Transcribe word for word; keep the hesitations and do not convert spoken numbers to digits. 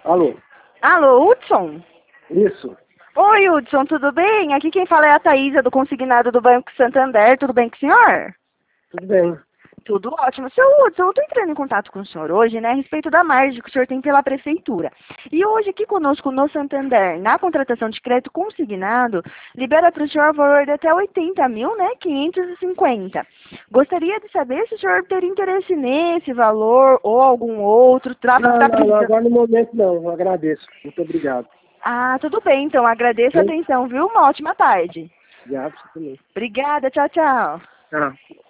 Alô? Alô, Hudson? Isso. Oi, Hudson, tudo bem? Aqui quem fala é a Thaísa, do Consignado do Banco Santander. Tudo bem com o senhor? Tudo bem. Tudo ótimo. Seu Hudson, eu estou entrando em contato com o senhor hoje, né, a respeito da margem que o senhor tem pela prefeitura. E hoje aqui conosco no Santander, na contratação de crédito consignado, libera para o senhor o valor de até oitenta mil, né, quinhentos e cinquenta. Gostaria de saber se o senhor teria interesse nesse valor ou algum outro. Tra Não, tá não, não, precisando... agora no momento não. Eu agradeço. Muito obrigado. Ah, tudo bem, então. Agradeço a Bem, atenção, viu? Uma ótima tarde. obrigado, você também. Obrigada, tchau, tchau. Ah.